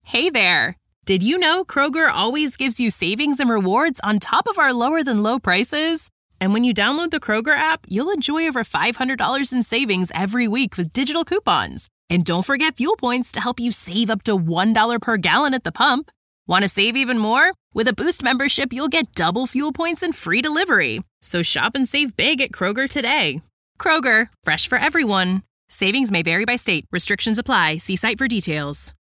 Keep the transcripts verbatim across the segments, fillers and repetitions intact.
Hey there! Did you know Kroger always gives you savings and rewards on top of our lower-than-low prices? And when you download the Kroger app, you'll enjoy over five hundred dollars in savings every week with digital coupons. And don't forget fuel points to help you save up to one dollar per gallon at the pump. Want to save even more? With a Boost membership, you'll get double fuel points and free delivery. So shop and save big at Kroger today. Kroger, fresh for everyone. Savings may vary by state. Restrictions apply. See site for details.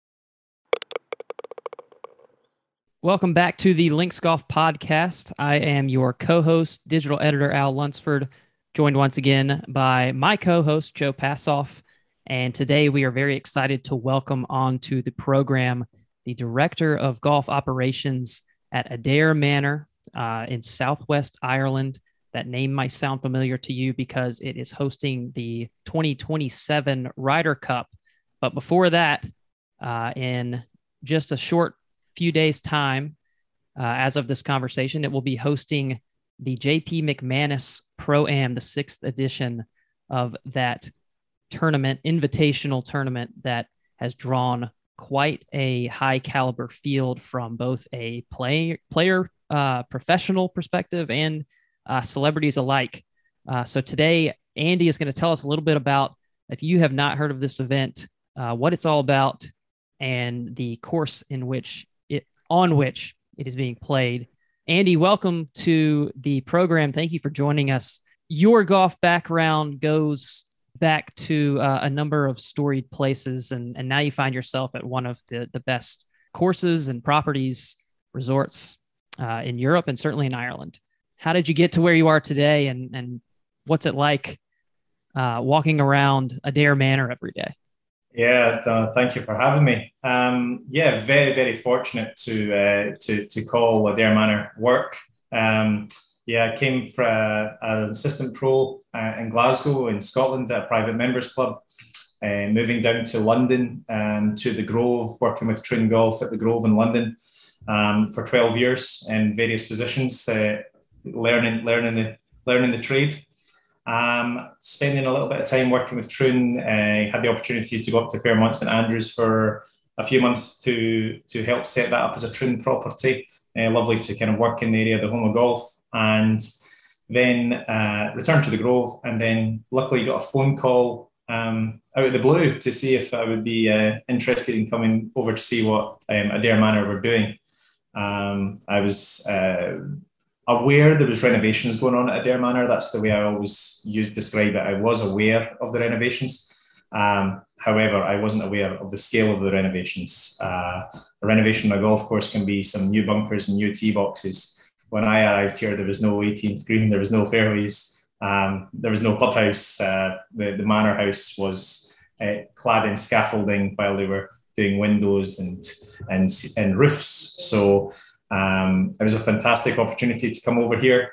Welcome back to the Links Golf Podcast. I am your co-host, digital editor Al Lunsford, joined once again by my co-host, Joe Passoff. And today we are very excited to welcome onto the program the Director of Golf Operations at Adare Manor uh, in Southwest Ireland. That name might sound familiar to you because it is hosting the twenty twenty-seven Ryder Cup. But before that, uh, in just a short few days' time, uh, as of this conversation, it will be hosting the J P McManus Pro-Am, the sixth edition of that tournament, invitational tournament that has drawn quite a high caliber field from both a play, player, uh, professional perspective and uh, celebrities alike. Uh, so today, Andy is going to tell us a little bit about, if you have not heard of this event, uh, what it's all about and the course in which it, on which it is being played. Andy, welcome to the program. Thank you for joining us. Your golf background goes back to uh, a number of storied places, and, and now you find yourself at one of the, the best courses and properties, resorts uh, in Europe and certainly in Ireland. How did you get to where you are today, and, and what's it like uh, walking around Adare Manor every day? Yeah, uh, thank you for having me. Um, yeah, very, very fortunate to uh, to to call Adare Manor work. Um, Yeah, I came from uh, an assistant pro uh, in Glasgow in Scotland at a private members club, uh, moving down to London um, to the Grove, working with Troon Golf at the Grove in London um, for twelve years in various positions, uh, learning learning the learning the trade. Um, spending a little bit of time working with Troon, uh, had the opportunity to go up to Fairmont St Andrews for a few months to to help set that up as a Troon property. Uh, lovely to kind of work in the area of the home of golf, and then uh, returned to the Grove, and then luckily got a phone call um, out of the blue to see if I would be uh, interested in coming over to see what um, Adare Manor were doing. Um, I was uh, aware there was renovations going on at Adare Manor. That's the way I always use, describe it. I was aware of the renovations. Um, however, I wasn't aware of the scale of the renovations. Uh, a renovation on a golf course can be some new bunkers and new tee boxes. When I arrived here, there was no eighteenth green, there was no fairways, um, there was no clubhouse. Uh, the, the manor house was uh, clad in scaffolding while they were doing windows and and, and roofs. So um, it was a fantastic opportunity to come over here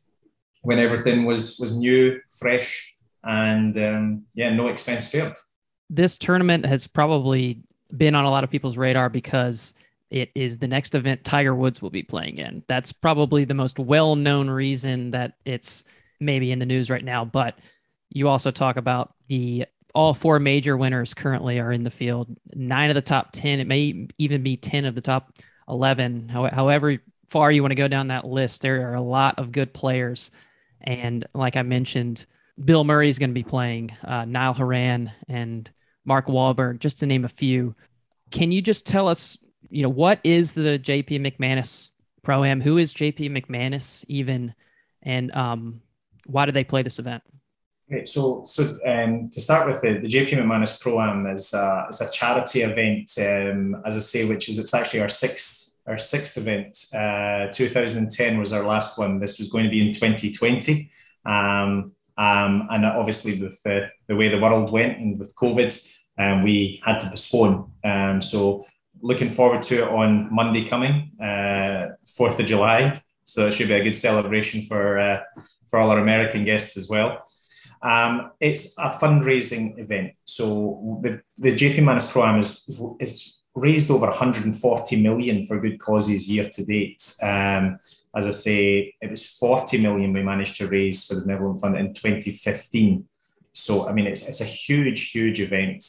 when everything was was new, fresh, and um, yeah, no expense spared. This tournament has probably been on a lot of people's radar because it is the next event Tiger Woods will be playing in. That's probably the most well-known reason that it's maybe in the news right now. But you also talk about the all four major winners currently are in the field. Nine of the top ten. It may even be ten of the top eleven. However far you want to go down that list, there are a lot of good players. And like I mentioned, Bill Murray is going to be playing, uh, Niall Horan and Mark Wahlberg, just to name a few. Can you just tell us, you know, what is the J P McManus Pro-Am? Who is J P McManus even? And um, why do they play this event? Okay, so so um, to start with, the, the J P McManus Pro-Am is, uh, is a charity event, um, as I say, which is, it's actually our sixth, our sixth event. Uh, two thousand ten was our last one. This was going to be in twenty twenty. Um, Um, and obviously with uh, the way the world went and with COVID, um, we had to postpone. Um, so looking forward to it on Monday coming, uh, fourth of July. So it should be a good celebration for, uh, for all our American guests as well. Um, it's a fundraising event. So the, the J P McManus Pro-Am is, is, is raised over one hundred forty million for good causes year to date. Um, As I say, it was forty million we managed to raise for the Benevolent Fund in twenty fifteen. So, I mean, it's it's a huge, huge event.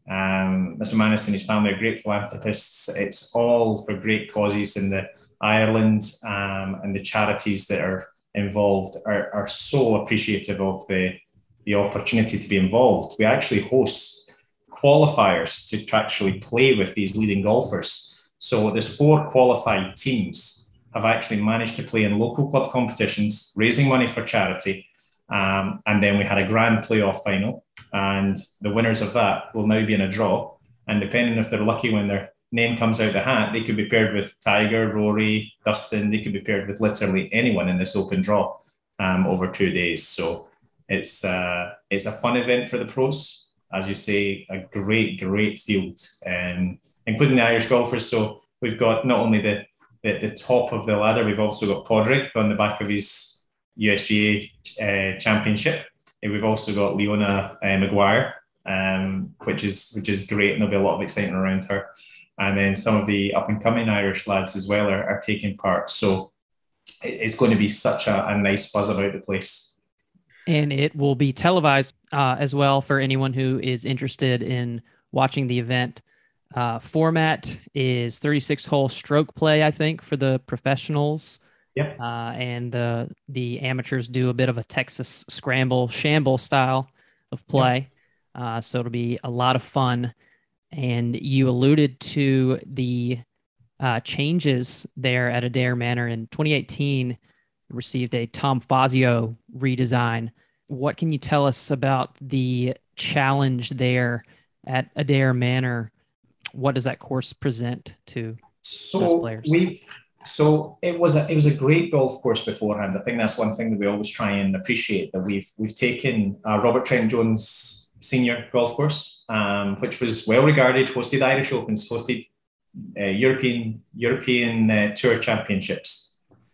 Um, Mister Manus and his family are great philanthropists. It's all for great causes in the Ireland, um, and the charities that are involved are, are so appreciative of the, the opportunity to be involved. We actually host qualifiers to, to actually play with these leading golfers. So there's four qualified teams have actually managed to play in local club competitions, raising money for charity. Um, and then we had a grand playoff final, and the winners of that will now be in a draw. And depending if they're lucky when their name comes out the hat, they could be paired with Tiger, Rory, Dustin. They could be paired with literally anyone in this open draw um, over two days. So it's uh, it's a fun event for the pros. As you say, a great, great field, um, including the Irish golfers. So we've got not only the, the, the top of the ladder, we've also got Padraig on the back of his U S G A uh, championship. And we've also got Leona uh, Maguire, um, which is which is great, and there'll be a lot of excitement around her. And then some of the up-and-coming Irish lads as well are, are taking part. So it's going to be such a, a nice buzz about the place. And it will be televised uh, as well for anyone who is interested in watching the event. Uh, format is thirty-six hole stroke play, I think, for the professionals. Yep. Uh, and the the amateurs do a bit of a Texas scramble shamble style of play. Yep. Uh, so it'll be a lot of fun. And you alluded to the uh, changes there at Adare Manor in twenty eighteen. Received a Tom Fazio redesign. What can you tell us about the challenge there at Adare Manor? What does that course present to so those players? We've so it was a it was a great golf course beforehand. I think that's one thing that we always try and appreciate, that we've we've taken uh, Robert Trent Jones Senior Golf Course, um, which was well regarded, hosted Irish Opens, hosted uh, European European uh, Tour Championships.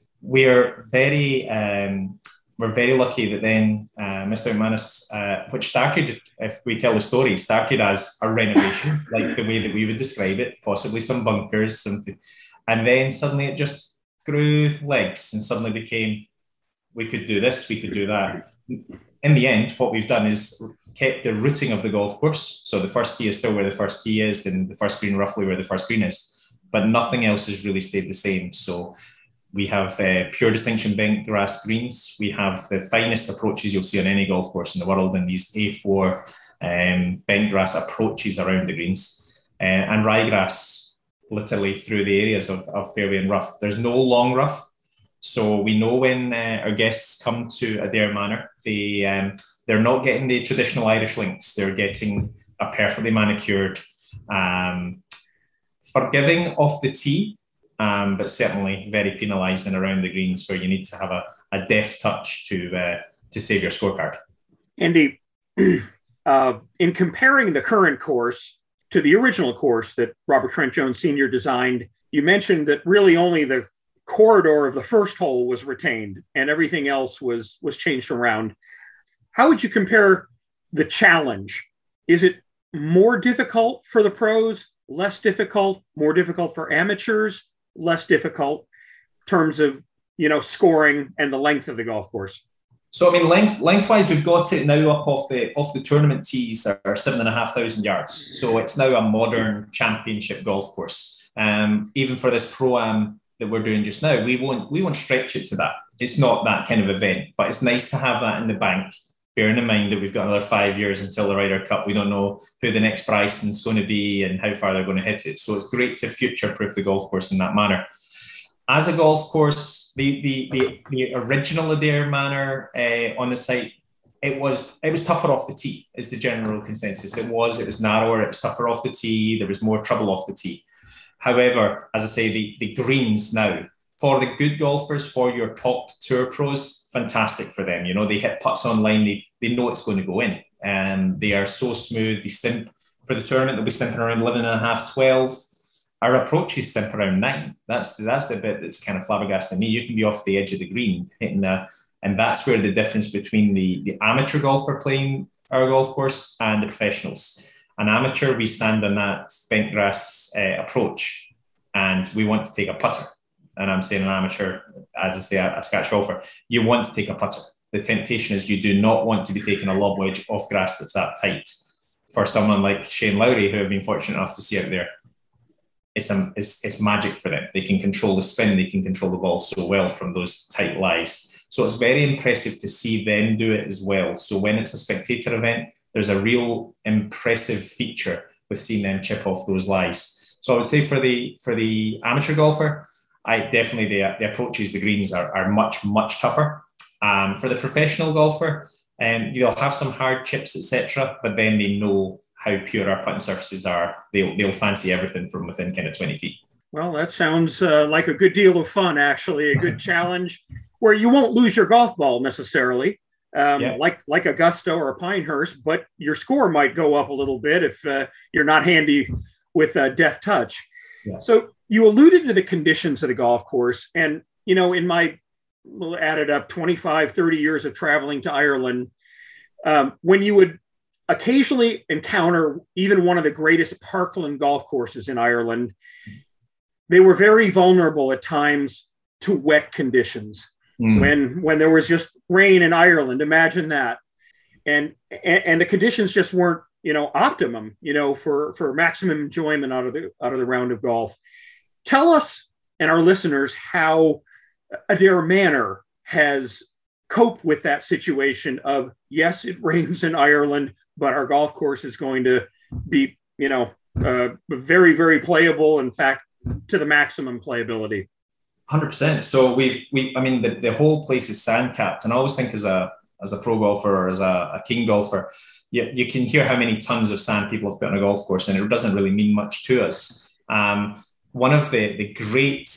We're very um, we're very lucky that then uh, Mister McManus, uh, which started, if we tell the story, started as a renovation, like the way that we would describe it, possibly some bunkers, something, and then suddenly it just grew legs and suddenly became, we could do this, we could do that. In the end, what we've done is kept the routing of the golf course. So the first tee is still where the first tee is, and the first green roughly where the first green is, but nothing else has really stayed the same. So we have uh, pure distinction bent grass greens. We have the finest approaches you'll see on any golf course in the world, in these A four um, bent grass approaches around the greens, uh, and ryegrass literally through the areas of, of fairway and rough. There's no long rough. So we know when uh, our guests come to Adare Manor, they, um, they're not getting the traditional Irish links. They're getting a perfectly manicured, um, forgiving off the tee, um, but certainly very penalising around the greens, where you need to have a, a deft touch to uh, to save your scorecard. Andy, uh, in comparing the current course to the original course that Robert Trent Jones Senior designed, you mentioned that really only the corridor of the first hole was retained and everything else was was changed around. How would you compare the challenge? Is it more difficult for the pros, less difficult, more difficult for amateurs, less difficult in terms of, you know, scoring and the length of the golf course? So I mean, length lengthwise, we've got it now up off the off the tournament tees are seven and a half thousand yards. So it's now a modern championship golf course. Um, even for this pro-am that we're doing just now, we won't we won't stretch it to that. It's not that kind of event, but it's nice to have that in the bank, bearing in mind that we've got another five years until the Ryder Cup. We don't know who the next Bryson's going to be and how far they're going to hit it. So it's great to future-proof the golf course in that manner. As a golf course, the the the, the original Adare Manor uh, on the site, it was it was tougher off the tee, is the general consensus. It was it was narrower, it was tougher off the tee, there was more trouble off the tee. However, as I say, the, the greens now, for the good golfers, for your top tour pros, fantastic for them. You know, they hit putts online, they, they know it's going to go in. And they are so smooth. They stimp for the tournament, they'll be stimping around eleven and a half, twelve. Our approaches stimp around nine. That's, that's the bit that's kind of flabbergasting me. You can be off the edge of the green, hitting the, and that's where the difference between the, the amateur golfer playing our golf course and the professionals. An amateur, we stand on that bent grass uh, approach, and we want to take a putter. And I'm saying an amateur, as I say, a, a scratch golfer, you want to take a putter. The temptation is you do not want to be taking a lob wedge off grass that's that tight. for someone like Shane Lowry, who I've been fortunate enough to see out there, it's, a, it's, it's magic for them. They can control the spin, they can control the ball so well from those tight lies. So it's very impressive to see them do it as well. So when it's a spectator event, there's a real impressive feature with seeing them chip off those lies. So I would say for the for the amateur golfer, I definitely the, the approaches, the greens are, are much, much tougher. Um, for the professional golfer, um, they'll have some hard chips, et cetera, but then they know how pure our putting surfaces are. They'll, they'll fancy everything from within kind of twenty feet. Well, that sounds uh, like a good deal of fun, actually, a good challenge where you won't lose your golf ball necessarily, um, yeah. like like Augusta or Pinehurst, but your score might go up a little bit if uh, you're not handy with a deft touch. Yeah. So you alluded to the conditions of the golf course. And, you know, in my we'll add it up twenty-five, thirty years of traveling to Ireland, um, when you would occasionally encounter even one of the greatest parkland golf courses in Ireland, they were very vulnerable at times to wet conditions. Mm. When when there was just rain in Ireland, imagine that. And, and and the conditions just weren't, you know, optimum, you know, for, for maximum enjoyment out of the out of the round of golf. Tell us and our listeners how Adare Manor has coped with that situation of, yes, it rains in Ireland, but our golf course is going to be, you know, uh, very, very playable. In fact, to the maximum playability. one hundred percent. So we've, we, I mean, the, the whole place is sand capped. And I always think as a, as a pro golfer or as a, a king golfer, you, you can hear how many tons of sand people have put on a golf course, and it doesn't really mean much to us. Um, one of the, the great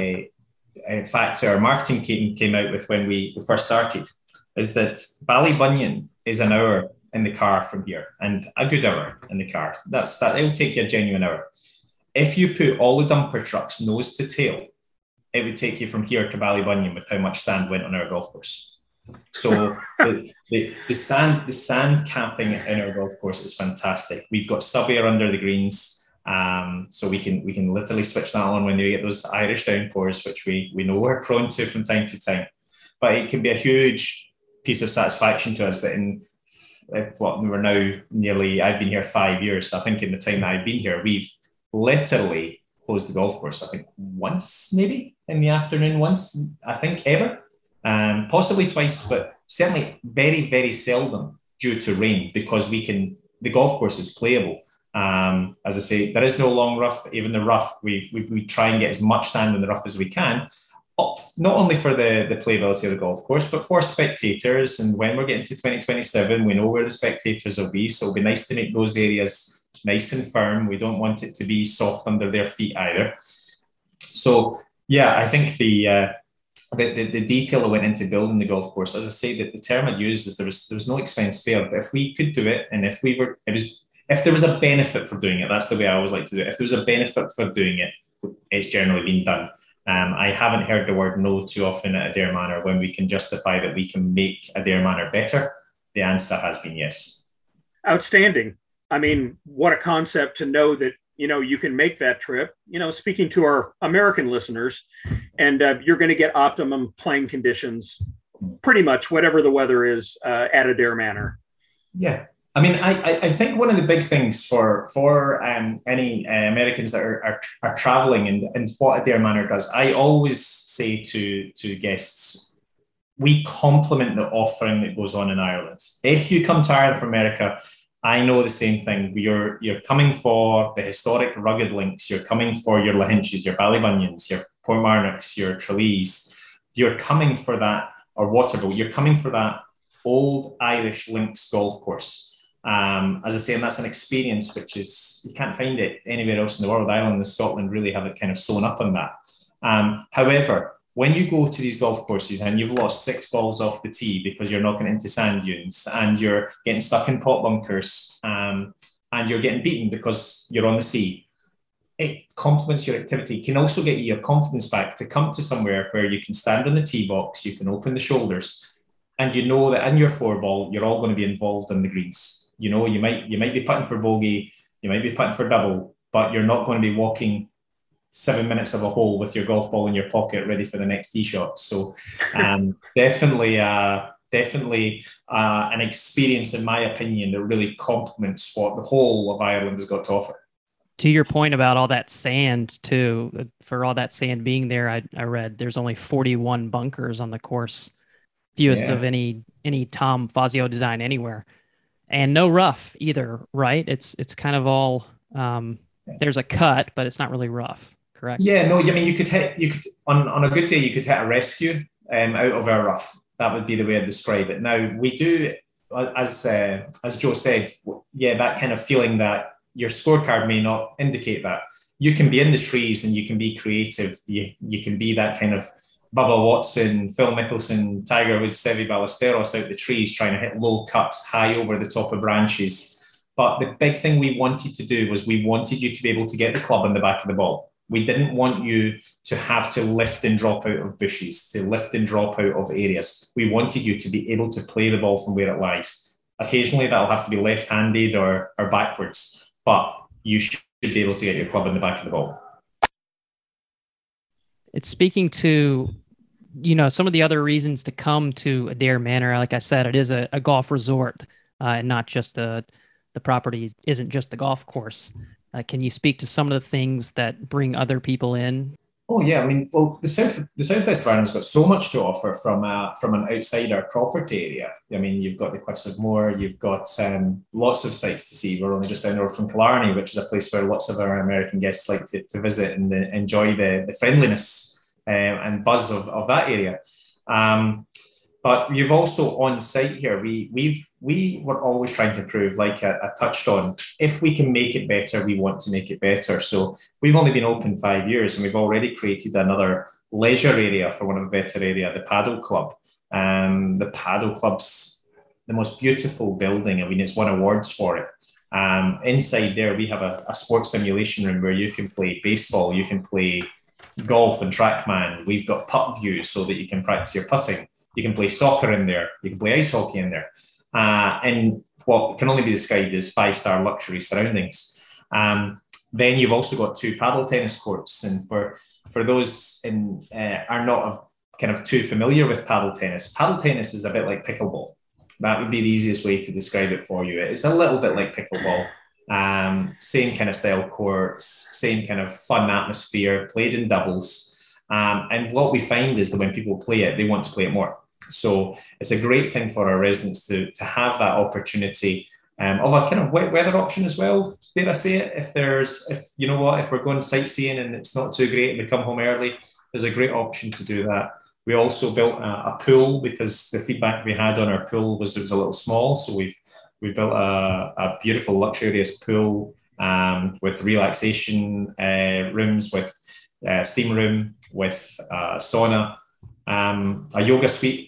uh, facts our marketing team came out with when we first started is that Ballybunion is an hour in the car from here, and a good hour in the car. That's that. It will take you a genuine hour. If you put all the dumper trucks nose to tail, it would take you from here to Ballybunion with how much sand went on our golf course. So the, the, the sand the sand capping in our golf course is fantastic. We've got sub-air under the greens, um, so we can we can literally switch that on when we get those Irish downpours, which we we know we're prone to from time to time. But it can be a huge piece of satisfaction to us that in what we were now nearly, I've been here five years. So I think in the time that I've been here, we've literally closed the golf course, I think once, maybe in the afternoon, once, I think ever, um, possibly twice, but certainly very, very seldom due to rain, because we can, the golf course is playable. Um, as I say, there is no long rough, even the rough, we, we, we try and get as much sand in the rough as we can, not only for the, the playability of the golf course, but for spectators. And when we're getting to twenty twenty-seven, we know where the spectators will be. So it'll be nice to make those areas nice and firm. We don't want it to be soft under their feet either. So yeah, I think the, uh, the, the, the detail that went into building the golf course, as I say, that the term I'd use is there was, there was no expense spared, but if we could do it, and if we were, it was, if there was a benefit for doing it, that's the way I always like to do it. If there was a benefit for doing it, it's generally been done. Um, I haven't heard the word no too often at Adare Manor when we can justify that we can make Adare Manor better. The answer has been yes. Outstanding. I mean, what a concept to know that, you know, you can make that trip, you know, speaking to our American listeners, and uh, you're going to get optimum playing conditions, pretty much whatever the weather is uh, at Adare Manor. Yeah. I mean, I, I think one of the big things for for um, any uh, Americans that are, are, are traveling and, and what Adare Manor does, I always say to, to guests, we complement the offering that goes on in Ireland. If you come to Ireland from America, I know the same thing. You're, you're coming for the historic rugged links. You're coming for your Lahinches, your Ballybunions, your Portmarnocks, your Tralees. You're coming for that, or Waterville. You're coming for that old Irish links golf course. Um, as I say, and that's an experience which is, you can't find it anywhere else in the world. Ireland and Scotland really have it kind of sewn up on that. Um, however, when you go to these golf courses and you've lost six balls off the tee because you're knocking into sand dunes and you're getting stuck in pot bunkers um, and you're getting beaten because you're on the sea, it complements your activity. It can also get you your confidence back to come to somewhere where you can stand in the tee box, you can open the shoulders, and you know that in your four ball, you're all going to be involved in the greens. You know, you might you might be putting for bogey, you might be putting for double, but you're not going to be walking seven minutes of a hole with your golf ball in your pocket ready for the next tee shot. So um, definitely, uh, definitely uh, an experience, in my opinion, that really complements what the whole of Ireland has got to offer. To your point about all that sand, too, for all that sand being there, I, I read there's only forty-one bunkers on the course, fewest yeah. of any any Tom Fazio design anywhere, and no rough either. Right? It's it's kind of all um, there's a cut, but it's not really rough. Correct? Yeah. No. I mean, you could hit you could on on a good day you could hit a rescue um, out of our rough. That would be the way I'd describe it. Now we do, as uh, as Joe said, yeah, that kind of feeling that your scorecard may not indicate that. You can be in the trees and you can be creative. You you can be that kind of Bubba Watson, Phil Mickelson, Tiger Woods, Seve Ballesteros out the trees trying to hit low cuts high over the top of branches. But the big thing we wanted to do was we wanted you to be able to get the club on the back of the ball. We didn't want you to have to lift and drop out of bushes, to lift and drop out of areas. We wanted you to be able to play the ball from where it lies. Occasionally that'll have to be left-handed or, or backwards. But you should be able to get your club in the back of the ball. It's speaking to, you know, some of the other reasons to come to Adare Manor. Like I said, it is a, a golf resort, uh, and not just a, the property isn't just the golf course. Uh, can you speak to some of the things that bring other people in? Oh yeah, I mean, well, the south, the southwest of Ireland's got so much to offer from a, from an outside our property area. I mean, you've got the Cliffs of Moher, you've got um, lots of sites to see. We're only just down the road from Killarney, which is a place where lots of our American guests like to, to visit and uh, enjoy the, the friendliness uh, and buzz of, of that area. Um, But you've also on site here, we we've we were always trying to improve, like I, I touched on. If we can make it better, we want to make it better. So we've only been open five years and we've already created another leisure area for one of the better area, the Paddle Club. Um, the Paddle Club's the most beautiful building. I mean, it's won awards for it. Um, inside there, we have a, a sports simulation room where you can play baseball, you can play golf and TrackMan. We've got putt view so that you can practice your putting. You can play soccer in there. You can play ice hockey in there. Uh, and what can only be described as five-star luxury surroundings. Um, then you've also got two paddle tennis courts. And for, for those in uh, are not of, kind of too familiar with paddle tennis, paddle tennis is a bit like pickleball. That would be the easiest way to describe it for you. It's a little bit like pickleball. Um, same kind of style courts, same kind of fun atmosphere, played in doubles. Um, and what we find is that when people play it, they want to play it more. So it's a great thing for our residents to, to have that opportunity um, of a kind of wet weather option as well. Dare I say it? If there's, if you know what, if we're going sightseeing and it's not too great and we come home early, there's a great option to do that. We also built a, a pool because the feedback we had on our pool was it was a little small. So we've we've built a, a beautiful luxurious pool um, with relaxation uh, rooms, with uh, steam room, with uh, sauna, um, a yoga suite.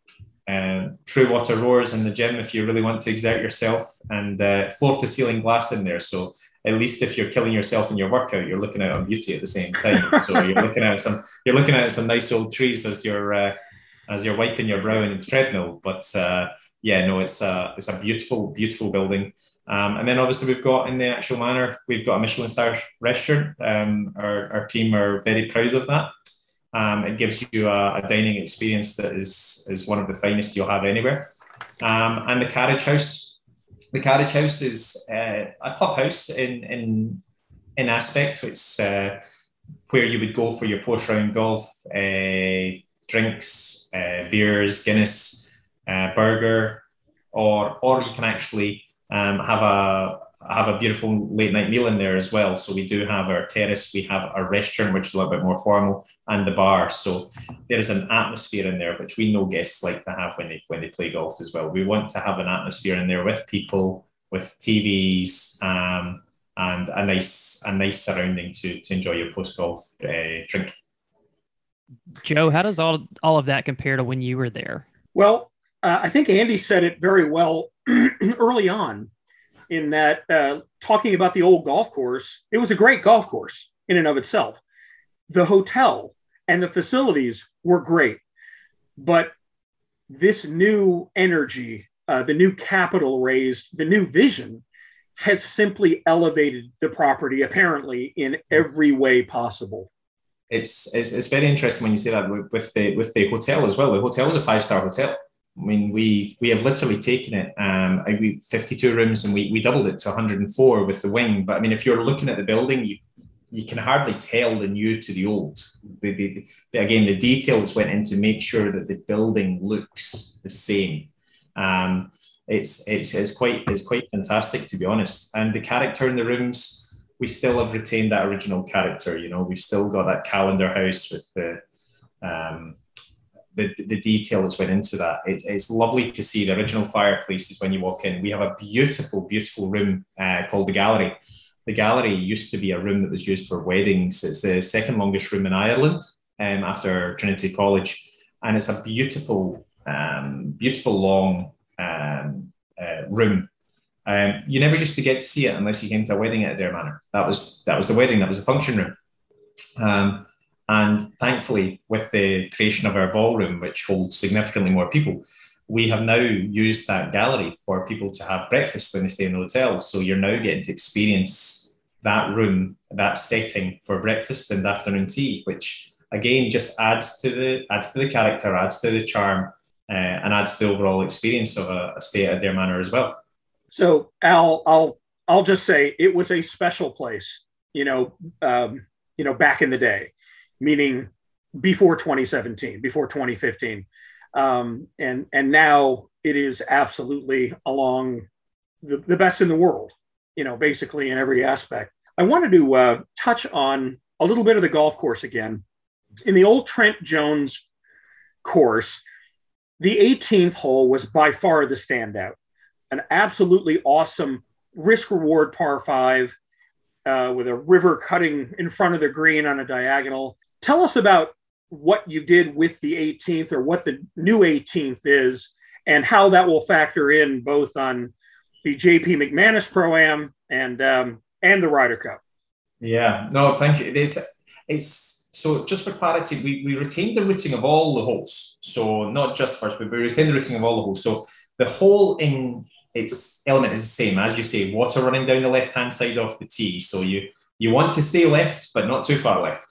Uh, true water roars in the gym if you really want to exert yourself, and uh, floor to ceiling glass in there. So at least if you're killing yourself in your workout, you're looking out on beauty at the same time. So you're looking at some, you're looking at some nice old trees as you're uh, as you're wiping your brow in the treadmill. But uh, yeah, no, it's a it's a beautiful, beautiful building. Um, and then obviously we've got in the actual manor, we've got a Michelin star restaurant. Um, our our team are very proud of that. Um, it gives you a, a dining experience that is, is one of the finest you'll have anywhere. Um, and the Carriage House. The Carriage House is uh, a clubhouse in, in, in aspect. It's uh, where you would go for your post-round golf, uh, drinks, uh, beers, Guinness, uh, burger, or or you can actually um, have a have a beautiful late night meal in there as well. So we do have our terrace, we have our restaurant, which is a little bit more formal, and the bar. So there is an atmosphere in there, which we know guests like to have when they when they play golf as well. We want to have an atmosphere in there with people, with T Vs, um, and a nice a nice surrounding to to enjoy your post golf uh, drink. Joe, how does all all of that compare to when you were there? Well, uh, I think Andy said it very well early on, in that uh, talking about the old golf course, it was a great golf course in and of itself. The hotel and the facilities were great, but this new energy, uh, the new capital raised, the new vision has simply elevated the property, apparently, in every way possible. It's, it's it's very interesting when you say that with, with the with the hotel as well. The hotel is a five-star hotel. I mean, we we have literally taken it, um, we fifty-two rooms, and we we doubled it to one hundred and four with the wing. But I mean, if you're looking at the building, you you can hardly tell the new to the old. The, the, the, again, the detail that's went in to make sure that the building looks the same. Um, it's it's it's quite it's quite fantastic, to be honest. And the character in the rooms, we still have retained that original character. You know, we've still got that calendar house with the um, the, the detail that's went into that. It, it's lovely to see the original fireplaces when you walk in. We have a beautiful, beautiful room uh, called the gallery. The gallery used to be a room that was used for weddings. It's the second longest room in Ireland, um, after Trinity College, and it's a beautiful, um, beautiful long um, uh, room. Um, you never used to get to see it unless you came to a wedding at Adare Manor. That was that was the wedding. That was the function room. Um, and thankfully, with the creation of our ballroom, which holds significantly more people, we have now used that gallery for people to have breakfast when they stay in the hotel. So you're now getting to experience that room, that setting for breakfast and afternoon tea, which again just adds to the adds to the character, adds to the charm, uh, and adds to the overall experience of a, a stay at Adare Manor as well. So Al, I'll I'll just say it was a special place, you know, um, you know, back in the day, meaning before twenty seventeen, before twenty fifteen. Um, and and now it is absolutely along the, the best in the world, you know, basically in every aspect. I wanted to uh, touch on a little bit of the golf course again. In the old Trent Jones course, the eighteenth hole was by far the standout. An absolutely awesome risk-reward par five uh, with a river cutting in front of the green on a diagonal. Tell us about what you did with the eighteenth, or what the new eighteenth is, and how that will factor in both on the J P McManus Pro-Am and um, and the Ryder Cup. Yeah, no, thank you. It is, it's so just for clarity, we, we retained the routing of all the holes. So not just first, but we retained the routing of all the holes. So the hole in its element is the same, as you say, water running down the left-hand side of the tee. So you you want to stay left, but not too far left.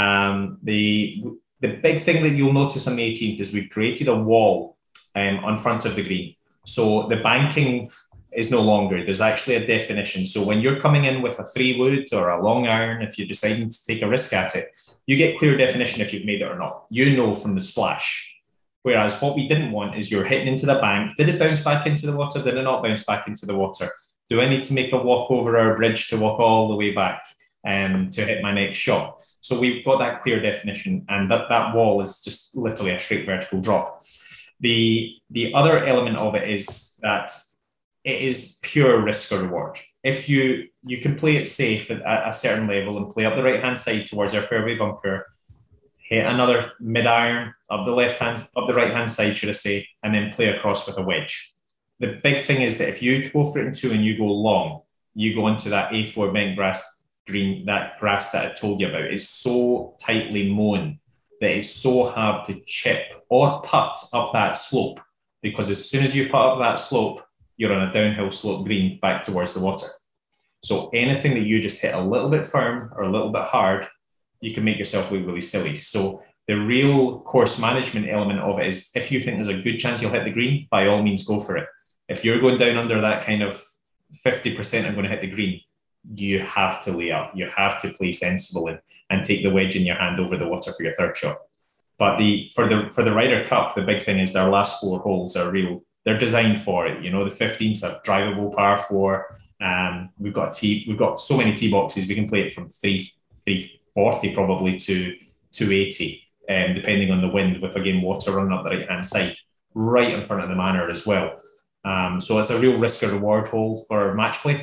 Um, the the big thing that you'll notice on the eighteenth is we've created a wall um, on front of the green. So the banking is no longer, there's actually a definition. So when you're coming in with a three wood or a long iron, if you're deciding to take a risk at it, you get clear definition if you've made it or not. You know from the splash. Whereas what we didn't want is you're hitting into the bank. Did it bounce back into the water? Did it not bounce back into the water? Do I need to make a walk over our bridge to walk all the way back um, to hit my next shot? So we've got that clear definition, and that, that wall is just literally a straight vertical drop. The, the other element of it is that it is pure risk or reward. If you you can play it safe at a certain level and play up the right-hand side towards our fairway bunker, hit another mid-iron up the left-hand, up the right-hand side, should I say, and then play across with a wedge. The big thing is that if you go for it in two and you go long, you go into that A four bent grass green, that grass that I told you about. It's so tightly mown that it's so hard to chip or putt up that slope, because as soon as you putt up that slope, you're on a downhill slope green back towards the water. So anything that you just hit a little bit firm or a little bit hard, you can make yourself look really silly. So the real course management element of it is, if you think there's a good chance you'll hit the green, by all means go for it. If you're going down under that kind of fifty percent I'm going to hit the green, you have to lay up. You have to play sensible and, and take the wedge in your hand over the water for your third shot. But the for the for the Ryder Cup, the big thing is their last four holes are real. They're designed for it. You know, the fifteenth's a drivable par four. Um, we've got a tee, we've got so many tee boxes. We can play it from three three forty probably to two eighty, um, depending on the wind. With again water running up the right hand side, right in front of the manor as well. Um, so it's a real risk or reward hole for match play.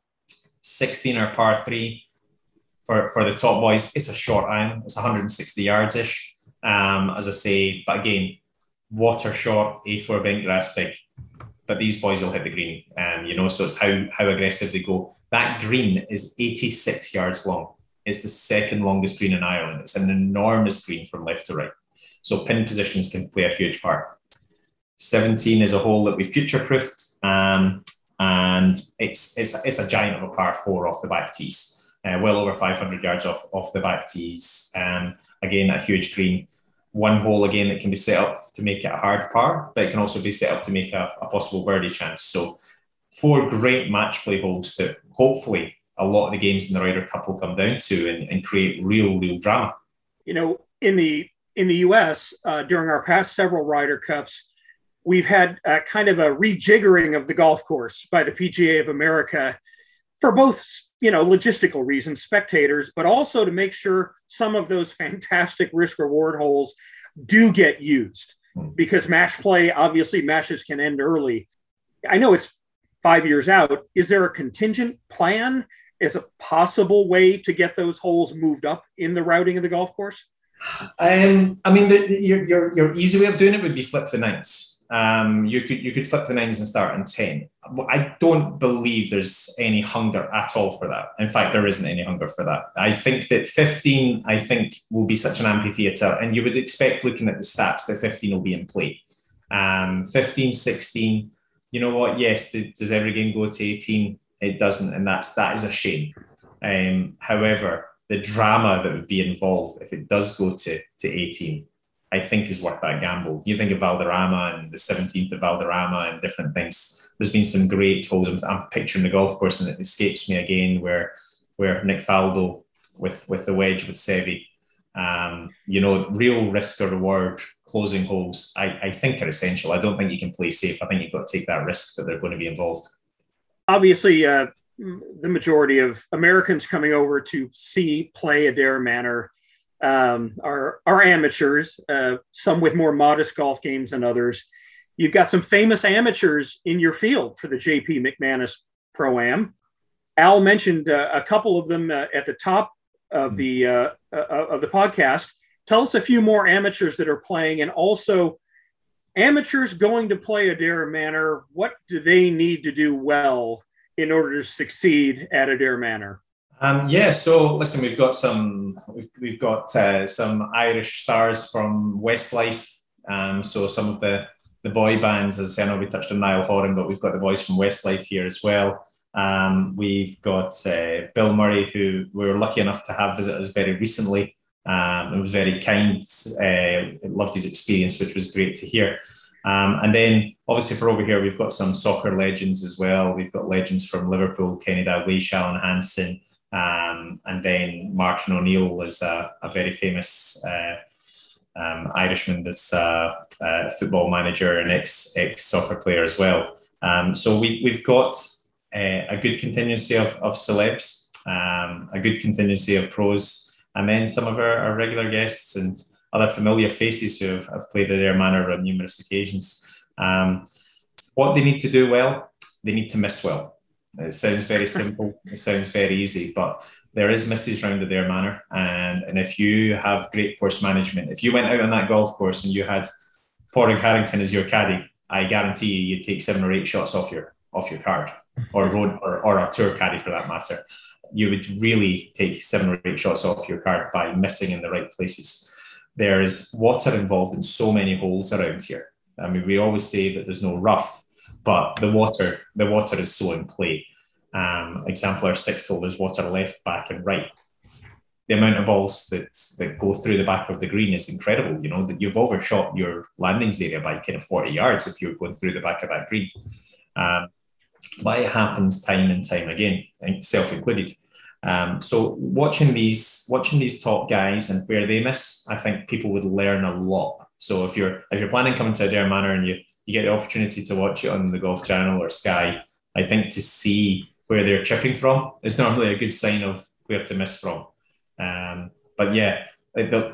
sixteen or par three for for the top boys. It's a short iron. It's one hundred sixty yards ish. Um, as I say, but again, water short, A four bent grass big. But these boys will hit the green, and um, you know, so it's how how aggressive they go. That green is eighty-six yards long. It's the second longest green in Ireland. It's an enormous green from left to right. So pin positions can play a huge part. seventeen is a hole that we future-proofed, um, and it's it's it's a giant of a par four off the back tees, uh, well over five hundred yards off off the back tees. Um, again, a huge green. one hole again that can be set up to make it a hard par, but it can also be set up to make a, a possible birdie chance. So four great match play holes that hopefully a lot of the games in the Ryder Cup will come down to and, and create real, real drama. You know, in the in the U S, uh, during our past several Ryder Cups, we've had a kind of a rejiggering of the golf course by the P G A of America for both, you know, logistical reasons, spectators, but also to make sure some of those fantastic risk reward holes do get used, because match play, obviously matches can end early. I know it's five years out. Is there a contingent plan as a possible way to get those holes moved up in the routing of the golf course? Um, I mean, the, the, your, your your easy way of doing it would be flip the nines. Um, you could you could flip the nines and start in ten. I don't believe there's any hunger at all for that. In fact, there isn't any hunger for that. I think that fifteen, I think, will be such an amphitheatre, and you would expect, looking at the stats, that fifteen will be in play. Um, fifteen, sixteen, you know what? Yes, does every game go to eighteen? It doesn't, and that's that is a shame. Um, however, the drama that would be involved if it does go to, to eighteen, I think is worth that gamble. You think of Valderrama and the seventeenth of Valderrama and different things. There's been some great holes. I'm picturing the golf course, and it escapes me again, where where Nick Faldo with, with the wedge with Seve, um, you know, real risk or reward closing holes, I, I think are essential. I don't think you can play safe. I think you've got to take that risk that they're going to be involved. Obviously, uh, the majority of Americans coming over to see play Adair Manor um, are, are amateurs, uh, some with more modest golf games than others. You've got some famous amateurs in your field for the J P McManus Pro-Am. Al mentioned uh, a couple of them uh, at the top of the uh, uh, of the podcast. Tell us a few more amateurs that are playing, and also amateurs going to play Adair Manor. What do they need to do well in order to succeed at Adair Manor? Um, yeah, so listen, we've got some we've, we've got uh, some Irish stars from Westlife. Um, so some of the the boy bands, as I know we touched on Niall Horan, but we've got the boys from Westlife here as well. Um, we've got uh, Bill Murray, who we were lucky enough to have visit us very recently. Um, it was very kind. Uh, loved his experience, which was great to hear. Um, and then obviously for over here, we've got some soccer legends as well. We've got legends from Liverpool, Kenny Dalglish, Alan Hansen, um, and then Martin O'Neill is a, a very famous uh, um, Irishman that's uh, a football manager and ex, ex-soccer player as well. Um, so we, we've got uh, a good contingency of, of celebs, um, a good contingency of pros, and then some of our, our regular guests and other familiar faces who have, have played at Adair Manor on numerous occasions. Um, what they need to do well, they need to miss well. It sounds very simple. It sounds very easy, but there is misses round Adair Manor. And, and if you have great course management, if you went out on that golf course and you had Padraig Harrington as your caddy, I guarantee you you'd take seven or eight shots off your off your card, or road or, or a tour caddy for that matter. You would really take seven or eight shots off your card by missing in the right places. There is water involved in so many holes around here. I mean, we always say that there's no rough, but the water, the water is so in play. Um, example, our sixth hole, there's water left, back, and right. The amount of balls that that go through the back of the green is incredible. You know, that you've overshot your landings area by kind of forty yards if you're going through the back of that green. Um, but it happens time and time again, self included. Um, so watching these watching these top guys and where they miss, I think people would learn a lot. So if you're if you're planning coming to Adair Manor and you you get the opportunity to watch it on the Golf Channel or Sky, I think to see where they're chipping from is normally a good sign of where to miss from. Um, but yeah, the,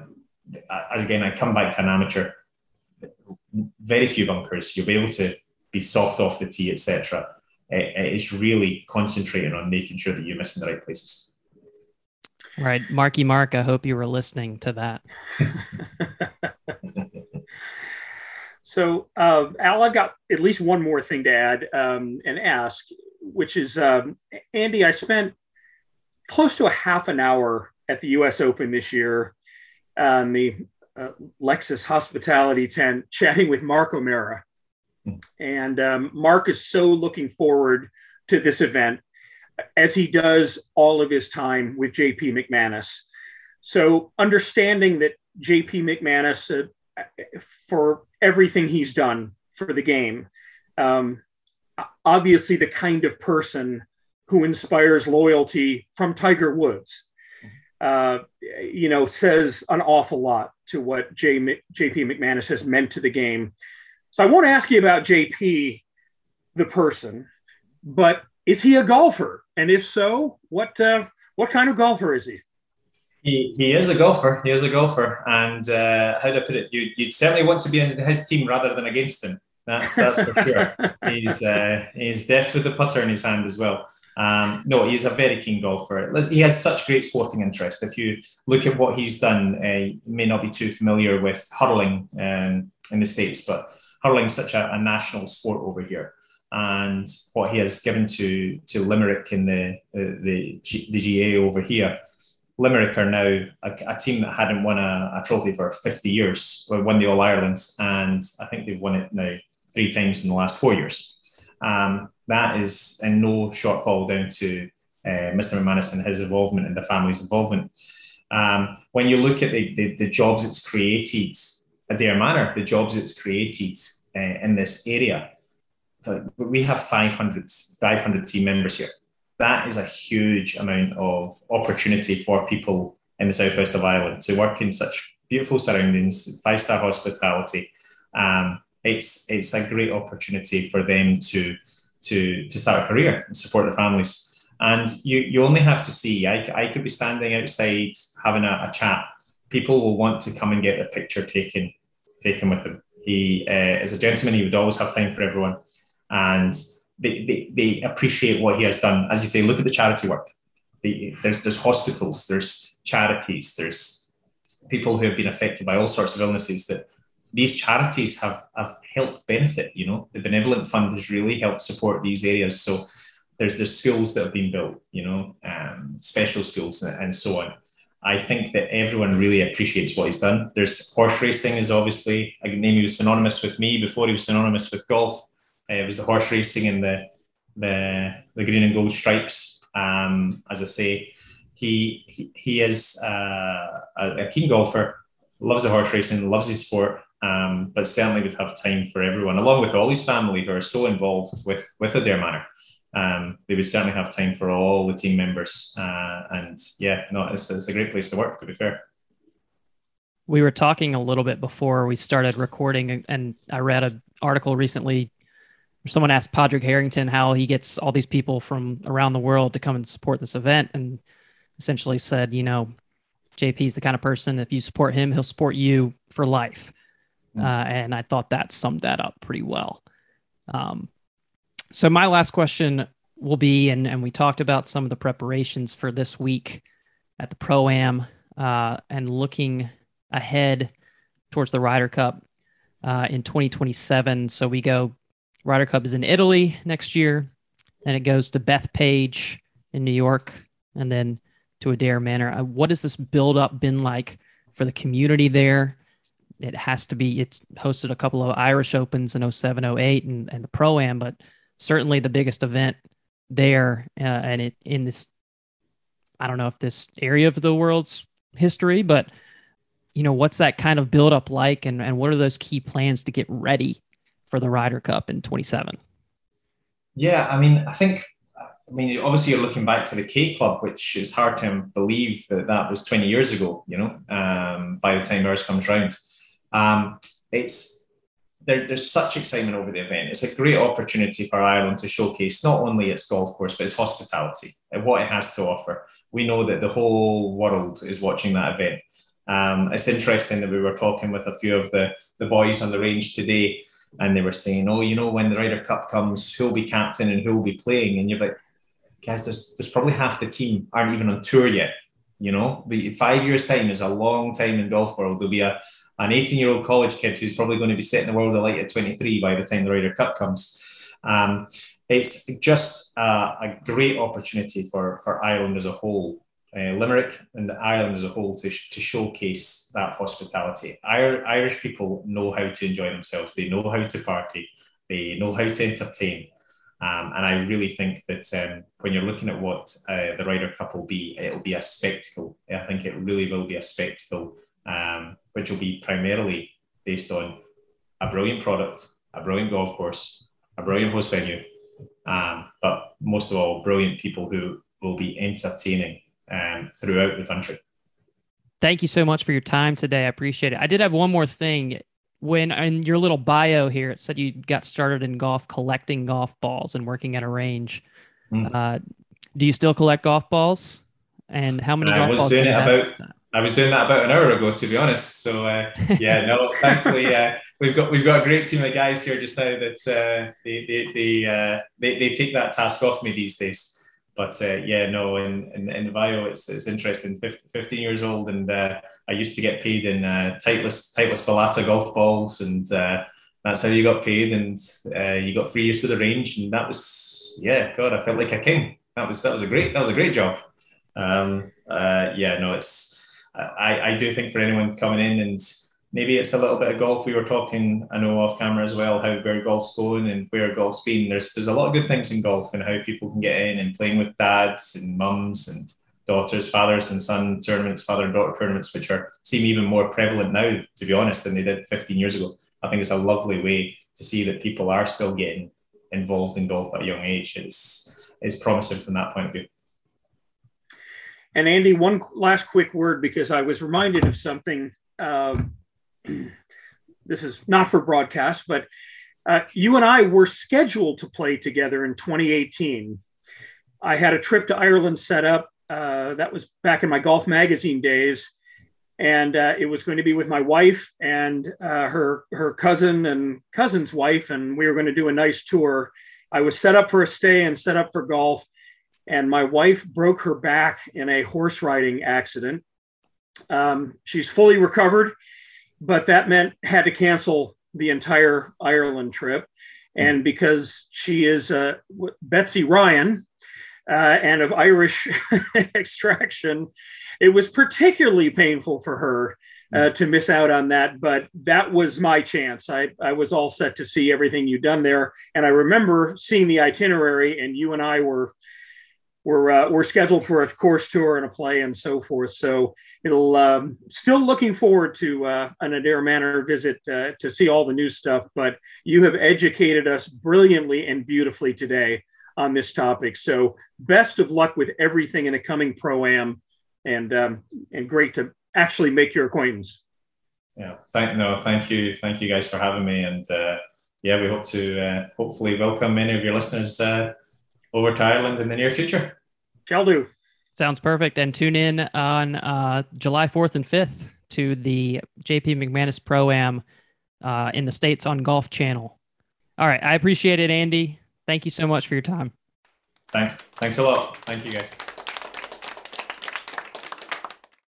as again, I come back to an amateur. Very few bunkers. You'll be able to be soft off the tee, et cetera. It's really concentrating on making sure that you're missing the right places. Right. Marky Mark, I hope you were listening to that. So, uh, Al, I've got at least one more thing to add um, and ask, which is, um, Andy, I spent close to a half an hour at the U S Open this year on the uh, Lexus Hospitality tent chatting with Mark O'Meara. And um, Mark is so looking forward to this event, as he does all of his time with J P McManus. So understanding that J P McManus uh, for everything he's done for the game. Um, obviously, the kind of person who inspires loyalty from Tiger Woods, uh, you know, says an awful lot to what J, J.P. McManus has meant to the game. So I won't ask you about J P, the person, but is he a golfer? And if so, what uh, what kind of golfer is he? He, he is a golfer. He is a golfer. And uh, how do I put it? You, you'd certainly want to be in his team rather than against him. That's that's for sure. He's uh, he's deft with the putter in his hand as well. Um, no, he's a very keen golfer. He has such great sporting interest. If you look at what he's done, uh, you may not be too familiar with hurling um, in the States, but hurling is such a, a national sport over here. And what he has given to to Limerick in the the, the, G, the G A A over here. Limerick are now a, a team that hadn't won a, a trophy for fifty years. We won the All-Irelands, and I think they've won it now three times in the last four years. Um, that is in no shortfall down to uh, Mister McManus and his involvement and the family's involvement. Um, when you look at the, the, the jobs it's created at Adare Manor, the jobs it's created uh, in this area, we have five hundred, five hundred team members here. That is a huge amount of opportunity for people in the southwest of Ireland to work in such beautiful surroundings, five-star hospitality. Um, it's it's a great opportunity for them to to to start a career and support their families. And you you only have to see. I, I could be standing outside having a, a chat. People will want to come and get a picture taken taken with him. He uh, is a gentleman. He would always have time for everyone, and They, they, they appreciate what he has done. As you say, look at the charity work. The, there's, there's hospitals, there's charities, there's people who have been affected by all sorts of illnesses that these charities have, have helped benefit. You know, the Benevolent Fund has really helped support these areas. So there's the schools that have been built, you know, um, special schools and, and so on. I think that everyone really appreciates what he's done. There's horse racing is obviously a name he was synonymous with me before he was synonymous with golf. Uh, it was the horse racing and the the the green and gold stripes. Um, as I say, he he, he is uh, a, a keen golfer, loves the horse racing, loves his sport, um, but certainly would have time for everyone, along with all his family who are so involved with with Adare Manor. Um, they would certainly have time for all the team members. Uh, and yeah, no, it's, it's a great place to work, to be fair. We were talking a little bit before we started recording, and I read an article recently. Someone asked Padraig Harrington how he gets all these people from around the world to come and support this event, and essentially said, you know, J P's the kind of person, if you support him, he'll support you for life. Mm. Uh, and I thought that summed that up pretty well. Um, so my last question will be, and, and we talked about some of the preparations for this week at the Pro-Am uh, and looking ahead towards the Ryder Cup uh, in twenty twenty-seven. So we go, Ryder Cup is in Italy next year, and it goes to Bethpage in New York, and then to Adare Manor. Uh, what has this build-up been like for the community there? It has to be, it's hosted a couple of Irish Opens in oh seven, oh eight and, and the Pro-Am, but certainly the biggest event there, uh, and it in this, I don't know if this area of the world's history, but, you know, what's that kind of build-up like, and, and what are those key plans to get ready for the Ryder Cup in twenty-seven? Yeah, I mean, I think, I mean, obviously you're looking back to the K Club, which is hard to believe that that was twenty years ago, you know, um, by the time ours comes round. Um, it's, there, there's such excitement over the event. It's a great opportunity for Ireland to showcase not only its golf course, but its hospitality and what it has to offer. We know that the whole world is watching that event. Um, it's interesting that we were talking with a few of the, the boys on the range today, and they were saying, oh, you know, when the Ryder Cup comes, who'll be captain and who'll be playing? And you're like, guys, there's, there's probably half the team aren't even on tour yet. You know, the five years' time is a long time in golf world. There'll be a an eighteen-year-old college kid who's probably going to be setting the world alight at twenty-three by the time the Ryder Cup comes. Um, it's just uh, a great opportunity for, for Ireland as a whole, uh, Limerick and Ireland as a whole, to, to showcase that hospitality. Irish people know how to enjoy themselves. They know how to party. They know how to entertain. Um, and I really think that um, when you're looking at what uh, the Ryder Cup will be, it'll be a spectacle. I think it really will be a spectacle um, which will be primarily based on a brilliant product, a brilliant golf course, a brilliant host venue, um, but most of all, brilliant people who will be entertaining um, throughout the country. Thank you so much for your time today. I appreciate it. I did have one more thing. When in your little bio here, it said you got started in golf collecting golf balls and working at a range. Mm. Uh, do you still collect golf balls? And how many golf I was balls doing do you it have about, this time? I was doing that about an hour ago, to be honest. So uh, yeah, no, thankfully uh, we've got we've got a great team of guys here just now that uh, they they they, uh, they they take that task off me these days. But uh, yeah, no, in, in, in the bio, it's, it's interesting. fifteen years old, and uh, I used to get paid in uh, Titleist, Titleist Balata golf balls, and uh, that's how you got paid, and uh, you got free use of the range, and that was, yeah, God, I felt like a king. That was that was a great that was a great job. Um, uh, yeah, no, it's I, I do think for anyone coming in, and maybe it's a little bit of golf. We were talking, I know, off camera as well, how where golf's going and where golf's been. There's there's a lot of good things in golf and how people can get in and playing with dads and mums and daughters, fathers and son tournaments, father and daughter tournaments, which are seem even more prevalent now, to be honest, than they did fifteen years ago. I think it's a lovely way to see that people are still getting involved in golf at a young age. It's it's promising from that point of view. And Andy, one last quick word, because I was reminded of something. Um, this is not for broadcast, but uh, you and I were scheduled to play together in twenty eighteen. I had a trip to Ireland set up. Uh, that was back in my Golf Magazine days. And uh, it was going to be with my wife and uh, her, her cousin and cousin's wife. And we were going to do a nice tour. I was set up for a stay and set up for golf. And my wife broke her back in a horse riding accident. Um, she's fully recovered, but that meant had to cancel the entire Ireland trip. And because she is uh, Betsy Ryan uh, and of Irish extraction, it was particularly painful for her uh, to miss out on that. But that was my chance. I, I was all set to see everything you'd done there. And I remember seeing the itinerary, and you and I were We're uh, we're scheduled for a course tour and a play and so forth. So it'll um, still looking forward to uh, an Adare Manor visit uh, to see all the new stuff. But you have educated us brilliantly and beautifully today on this topic. So best of luck with everything in the coming Pro-Am, and um, and great to actually make your acquaintance. Yeah, thank no, thank you, thank you guys for having me, and uh, yeah, we hope to uh, hopefully welcome many of your listeners Uh, over to Ireland in the near future. Shall do. Sounds perfect. And tune in on uh, July fourth and fifth to the J P McManus Pro-Am uh, in the States on Golf Channel. All right. I appreciate it, Andy. Thank you so much for your time. Thanks. Thanks a lot. Thank you, guys.